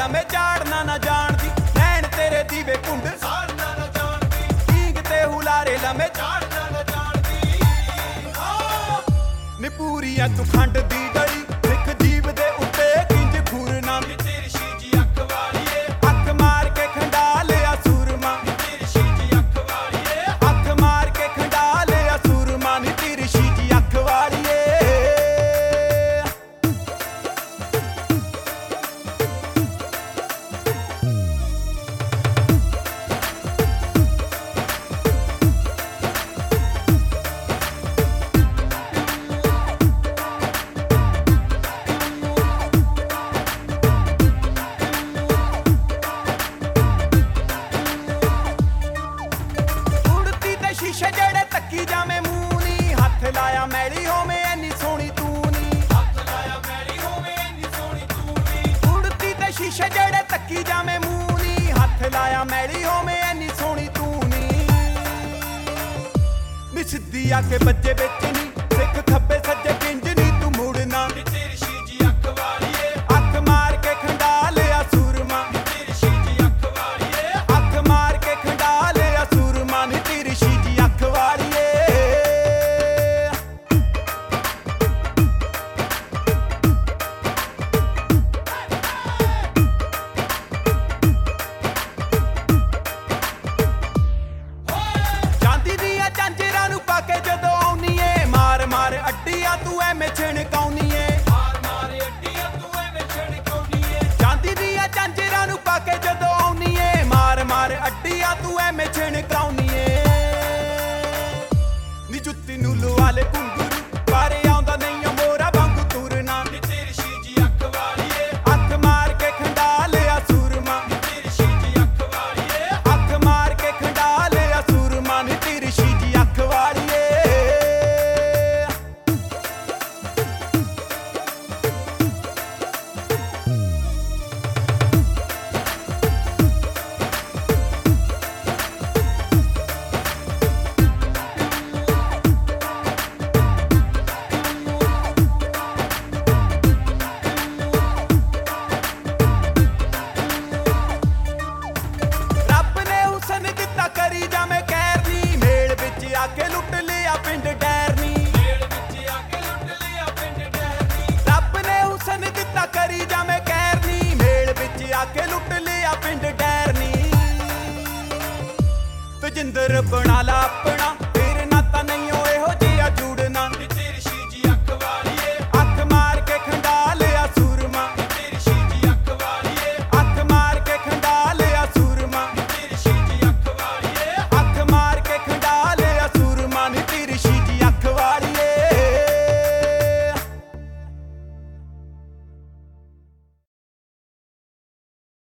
ਲੰਮੇ ਝਾੜਨਾ ਨਾ ਜਾਣਦੀ, ਨੈਣ ਤੇਰੇ ਦੀਵੇ ਕੁੰਡ ਸਾੜਨਾ ਨਾ ਜਾਣਦੀ, ਹੀਂਗ ਤੇ ਹੁਲਾਰੇ ਲੰਮੇ ਝਾੜਨਾ ਨਾ ਜਾਣਦੀ। ਨੀ ਪੂਰੀਆਂ ਤੂੰ ਖੰਡ ਦੀ ਡਲੀ, ਸਿੱਖ ਜੀਭ ਦੇ ਉੱਤੇ ਕਿੰਜ ਖੂਰਨਾ, ਨੀ ਤੇਰੀ ਸ਼ੀਜੀ ਅੱਖ ਵਾਲੀਏ, ਅੱਖ ਮਾਰ ਕੇ ਖੰਡਾ ਲਿਆ ਸੂਰਮਾ, ਨੀ ਤੇਰੀ ਸ਼ੀਜੀ ਅੱਖ ਵਾਲੀਏ, ਅੱਖ ਮਾਰ ਕੇ ਖੰਡਾ ਲਿਆ ਸੂਰਮਾ, ਨੀ ਤੇਰੀ ਸ਼ੀਜੀ ਅੱਖ ਵਾਲੀਏ। ਸ਼ੀਸ਼ੇ ਜਿਹੜੇ ਤੱਕੀ ਜਾਵੇਂ ਮੂੰਹ ਨੀ, ਹੱਥ ਲਾਇਆ ਮੈਲੀ ਹੋਵੇਂ ਐਨੀ ਸੋਹਣੀ ਤੂੰ ਨੀ, ਹੱਥ ਲਾਇਆ ਮੈਲੀ ਹੋਵੇਂ ਐਨੀ ਸੋਹਣੀ ਤੂੰ ਨੀ, ਉੜਤੀ ਤੇ ਸ਼ੀਸ਼ੇ ਜਿਹੜੇ ਤੱਕੀ ਜਾਵੇਂ ਮੂੰਹ ਨੀ, ਹੱਥ ਲਾਇਆ ਮੈਲੀ ਹੋਵੇਂ ਐਨੀ ਸੋਹਣੀ ਤੂੰ ਨੀ। ਨੀ ਸਿੱਧੀ ਆ ਕੇ ਬੱਜੇ ਵਿੱਚ ਨੀ, ਸਿੱਖ ਖੱਬੇ ਸੱਜੇ ਕਿੰਜ ਨੀ ਤੂੰ ਮੁੜਨਾ, ਨੀ ਤੇਰੀ ਸ਼ੀਜੀ ਅੱਖ ਵਾਲੀਏ, ਅੱਖ ਮਾਰ ਕੇ ਖੰਡਾ ਲਿਆ ਸੂਰਮਾ, ਨੀ ਤੇਰੀ ਸ਼ੀਜੀ ਅੱਖ ਵਾਲੀਏ, ਅੱਖ ਮਾਰ ਕੇ ਖੰਡਾ ਲਿਆ ਸੂਰਮਾ, ਨੀ ਤੇਰੀ ਸ਼ੀਜੀ ਅੱਖ ਵਾਲੀਏ। ਚਾਂਦੀ ਦੀਆਂ ਝਾਂਜਰਾਂ ਨੂੰ ਪਾ ਕੇ ਜਦੋਂ ਆਉਣੀ ਏ, ਮਾਰ ਮਾਰ ਅੱਡੀਆਂ ਤੂੰ ਐਵੇਂ ਛਿਣਕਾਉਣੀ ਏ, ਮਾਰ ਮਾਰ ਅੱਡੀਆਂ ਤੂੰ ਐਵੇਂ ਛਿਣਕਾਉਣੀ ਏ। ਚਾਂਦੀ ਦੀਆਂ ਝਾਂਜਰਾਂ ਨੂੰ ਪਾ ਕੇ ਜਦੋਂ ਆਉਣੀ ਏ, ਮਾਰ ਮਾਰ ਅੱਡੀਆਂ ਤੂੰ ਐਵੇਂ ਛਿਣਕਾਉਣੀ ਏ। ਨੀ ਜੁੱਤੀ ਨੂੰ ਲਵਾ ਲੈ ਘੁੰਗਰੂ, ਬਾਰੇ ਆਉਂਦਾ ਨਹੀਂ ਓ ਮੋਰਾ ਵਾਂਗੂ ਤੁਰਨਾ, ਨੀ ਤੇਰੀ ਸ਼ੀਜੀ ਅੱਖ ਵਾਲੀਏ, ਅੱਖ ਮਾਰ ਕੇ ਖੰਡਾ ਲਿਆ ਸੂਰਮਾ, ਨੀ ਤੇਰੀ ਸ਼ੀਜੀ ਅੱਖ ਵਾਲੀਏ, ਅੱਖ ਮਾਰ ਕੇ ਖੰਡਾ ਲਿਆ ਸੂਰਮਾ, ਨੀ ਤੇਰੀ ਸ਼ੀਜੀ ਅੱਖ ਵਾਲੀਏ। ਰੱਬ ਨੇ ਹੁਸਨ ਦਿੱਤਾ ਕਰੀ ਜਾਵੇਂ ਕਹਿਰ ਨੀ, ਮੇਲ ਵਿੱਚ ਆ ਕੇ ਲੁੱਟ ਲਿਆ ਪਿੰਡ ਡੈਰਨੀ, ਮੇਲ ਵਿੱਚ ਆ ਕੇ ਲੁੱਟ ਲਿਆ ਪਿੰਡ ਡੈਰਨੀ। ਰੱਬ ਨੇ ਹੁਸਨ ਦਿੱਤਾ ਕਰੀ ਜਾਵੇਂ ਕਹਿਰ ਨੀ, ਮੇਲ ਵਿੱਚ ਆ ਕੇ ਲੁੱਟ ਲਿਆ ਪਿੰਡ ਡੈਰਨੀ। ਤਜਿੰਦਰ ਬਣਾ ਲਾ ਆਪਣਾ